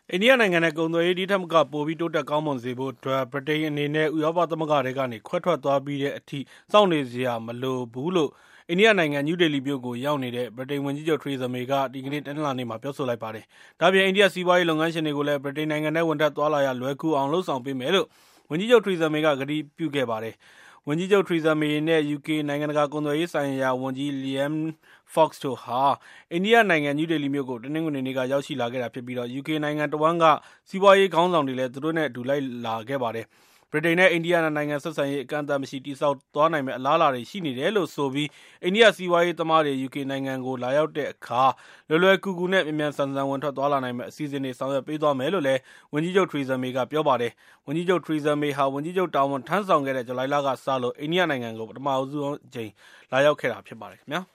အိန္ဒိယနိုင်ငံနဲ့ကုန်သွယ်ရေးဒီထက်မကပိုပြီးတိုးတက်ကောင်းမွန်စေဖို့အတွက်ဗြိတိန်အနေနဲ့ဥရောပသမဂ္ဂတွေကနေခွဲထွက်သွားပြီးတဲ့အထိစောင့်နေစရာမလိုဘူးလို့အိန္ဒိယနိုင်ငံနယူးဒေလီမြို့ကိုရောက်နေတဲ့ဗြိတိန်ဝန်ကြီးချုပ်ထရီဇာမေကဒီကနေ့တနင်္လာနေ့မှာပြောဆိုလိုက်ပါတယ်။ဒါ့အပြင်အိန္ဒိယစီးပွားရေးလုပ်ငန်းရှင်တွေကိုလည်းဗြိတိန်နိုင်ငံထဲဝင်ထွက်သွားလာရလွယ်ကူအောင်လှုံ့ဆော်ပေးမယ်လို့ဝန်ကြီးချုပ်ထရီဇာမေကကတိပြုခဲ့ပါတယ်။ဝန်ကြီးချုပ်ထရီဇာမေနဲ့ UK နိုင်ငံတကာကုန်သွယ်ရေးဆိုင်ရာဝန်ကြီး Liam Fox တို့ဟာအိန္ဒိယနိုင်ငံနယူးဒေလီမြို့ကိုတနင်္ဂနွေနေ့ကရောက်ရှိလာခဲ့တာဖြစ်ပြီးUK နိုင်ငံတဝန်းကစီးပွားရေးခေါင်းဆောင်တွေလည်းသူတို့နဲ့အတူလိုက်လာခဲ့ပါတယ်။ဗြိတိန်နဲ့အိန္ဒိယနိုင်ငံဆက်ဆံရေးအကန့်အသတ်မရှိတည်ဆောက်သွားနိုင်မယ့်အလားအလာတွေရှိနေတယ်လို့ဆိုပြီးအိန္ဒိယစီးပွားရေးသမားတွေ UK နိုင်ငံကိုလာရောက်တဲ့အခါလွယ်ကူကူနဲ့မြန်မြန်ဆန်ဆန်ဝင်ထွက်သွားလာနိုင်မယ့်အစီအစဉ်တွေဆောင်ရွက်ပေးသွားမယ်လို့လည်းဝန်ကြီးချုပ်ထရီဇာမေကပြောပါတယ်။ဝန်ကြီးချုပ်ထရီဇာမေဟာဝန်ကြီးချုပ်တာဝန်ထမ်းဆောင်ခဲ့တဲ့ဇူလိုင်လကစလို့အိန္ဒိယနိုင်ငံကိုပထမဆုံးအကြိမ်လာရောက်ခဲ့တာဖြစ်ပါတယ်ခင်ဗျာ။